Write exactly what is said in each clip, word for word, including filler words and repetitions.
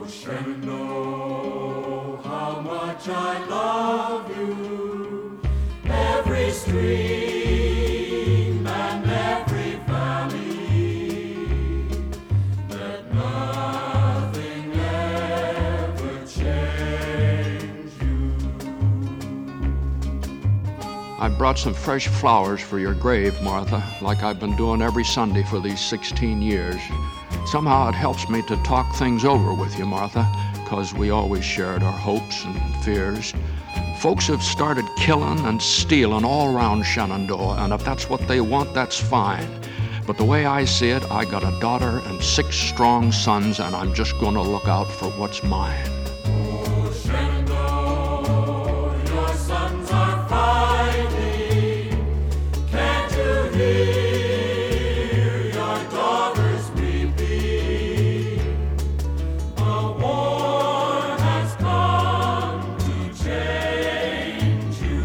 Shenandoah, how much I love you. Every stream and every valley, let nothing ever change you. I brought some fresh flowers for your grave, Martha, like I've been doing every Sunday for these sixteen years. Somehow it helps me to talk things over with you, Martha, because we always shared our hopes and fears. Folks have started killing and stealing all around Shenandoah, and if that's what they want, that's fine. But the way I see it, I got a daughter and six strong sons, and I'm just gonna look out for what's mine. Oh, Shenandoah, your sons are fighting. Can't you hear your daughters weeping? A war has come to change you.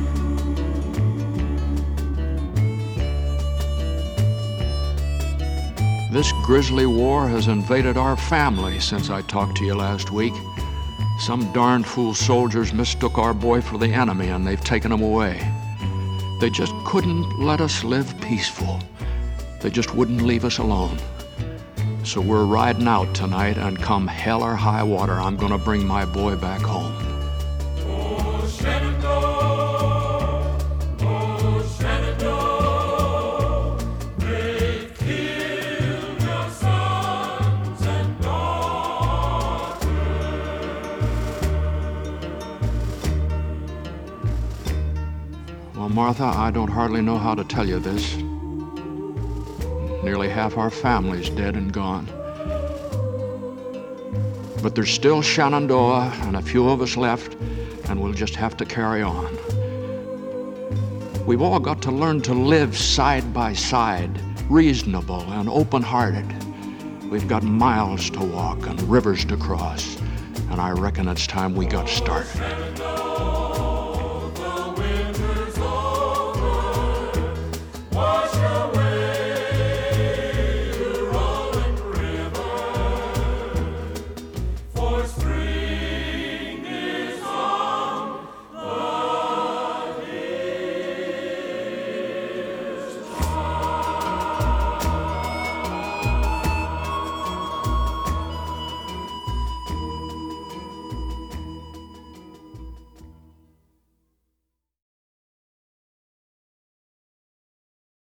This grisly war has invaded our family since I talked to you last week. Some darn fool soldiers mistook our boy for the enemy, and they've taken him away. They just couldn't let us live peaceful. They just wouldn't leave us alone. So we're riding out tonight, and come hell or high water, I'm gonna bring my boy back home. Oh, Shenandoah, oh, Shenandoah, they've killed your sons and daughters. Well, Martha, I don't hardly know how to tell you this. Nearly half our family's dead and gone. But there's still Shenandoah and a few of us left, and we'll just have to carry on. We've all got to learn to live side by side, reasonable and open-hearted. We've got miles to walk and rivers to cross, and I reckon it's time we got started.